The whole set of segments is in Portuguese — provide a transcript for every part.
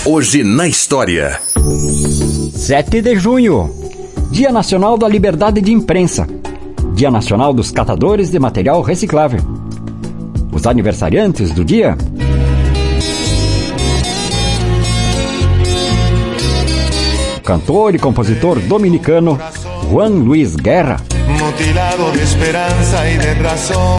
Hoje na história. 7 de junho, Dia Nacional da Liberdade de Imprensa. Dia Nacional dos Catadores de Material Reciclável. Os aniversariantes do dia: cantor e compositor dominicano Juan Luis Guerra. Mutilado de esperanza y de razón,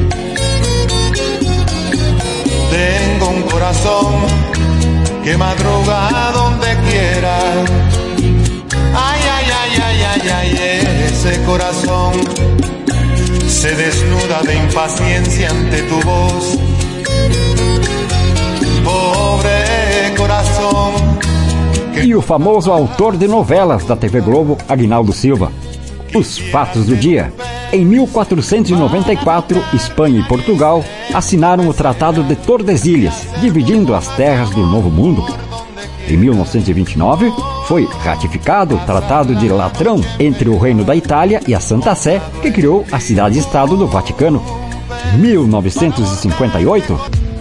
tengo un corazón que madruga a donde quiera. Ay, ay, ay, ay, ay, ay, ese corazón se desnuda de impaciencia ante tu voz. Pobre corazón. E o famoso autor de novelas da TV Globo, Aguinaldo Silva. Os fatos do dia. Em 1494, Espanha e Portugal assinaram o Tratado de Tordesilhas, dividindo as terras do Novo Mundo. Em 1929, foi ratificado o Tratado de Latrão entre o Reino da Itália e a Santa Sé, que criou a cidade-estado do Vaticano. 1958,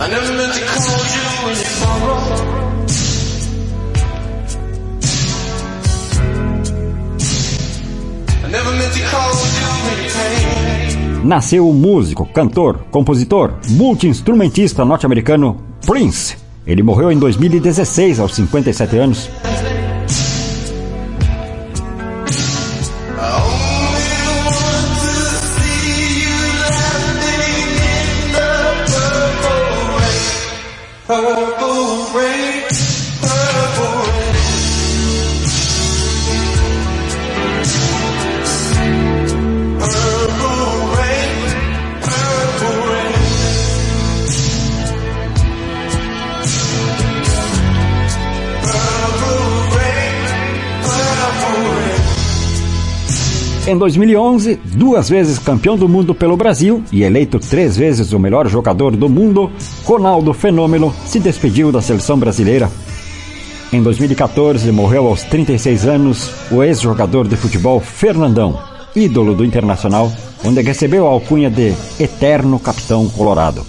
nasceu o músico, cantor, compositor, multi-instrumentista norte-americano Prince. Ele morreu em 2016, aos 57 anos. Em 2011, 2 vezes campeão do mundo pelo Brasil e eleito 3 vezes o melhor jogador do mundo, Ronaldo Fenômeno se despediu da seleção brasileira. Em 2014, morreu aos 36 anos o ex-jogador de futebol Fernandão, ídolo do Internacional, onde recebeu a alcunha de Eterno Capitão Colorado.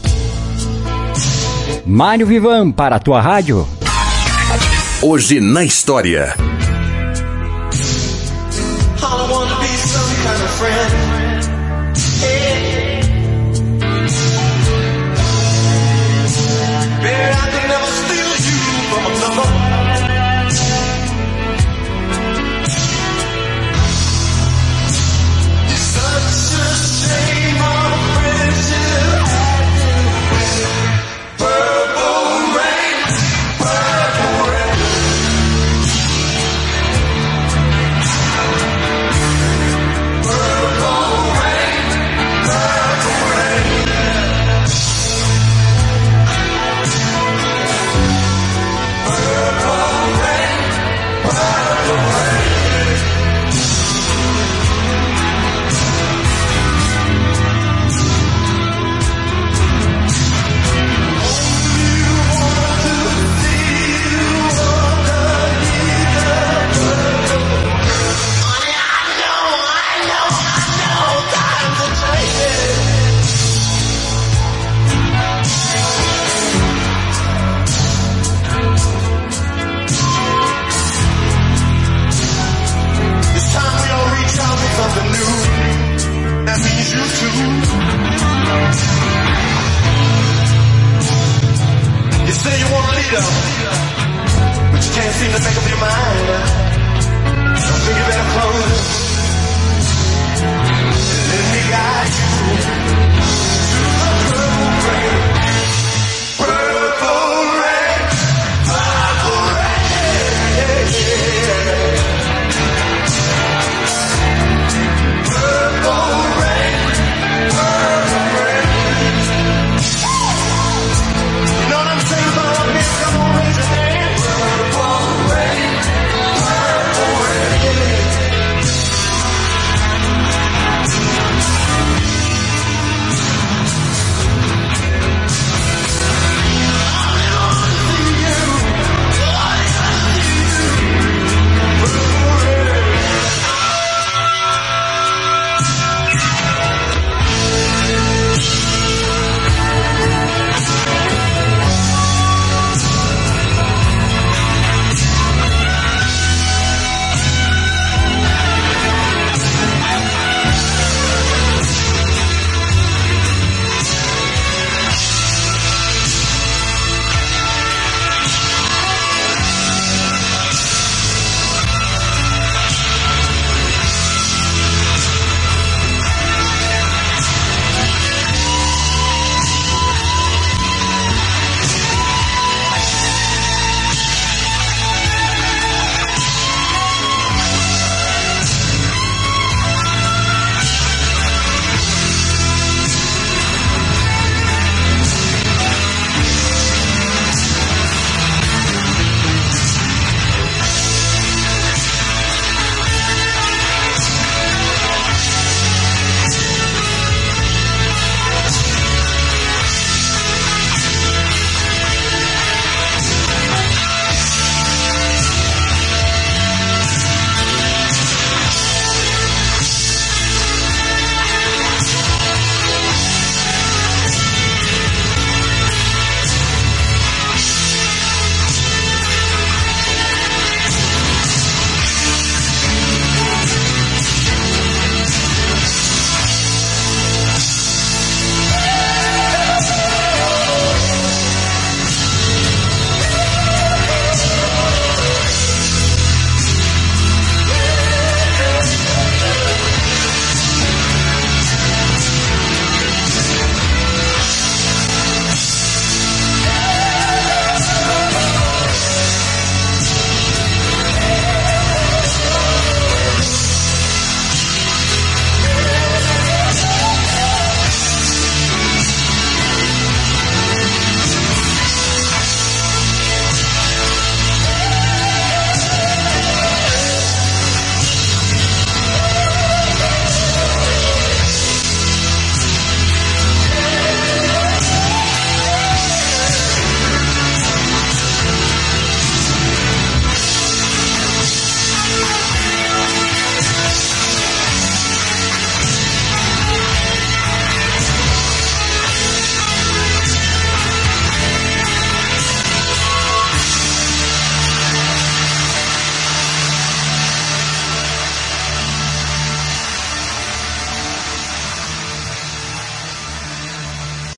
Mário Vivan para a tua rádio. Hoje na história. But you can't seem to make up your mind. Don't think you better close. Let me guide you.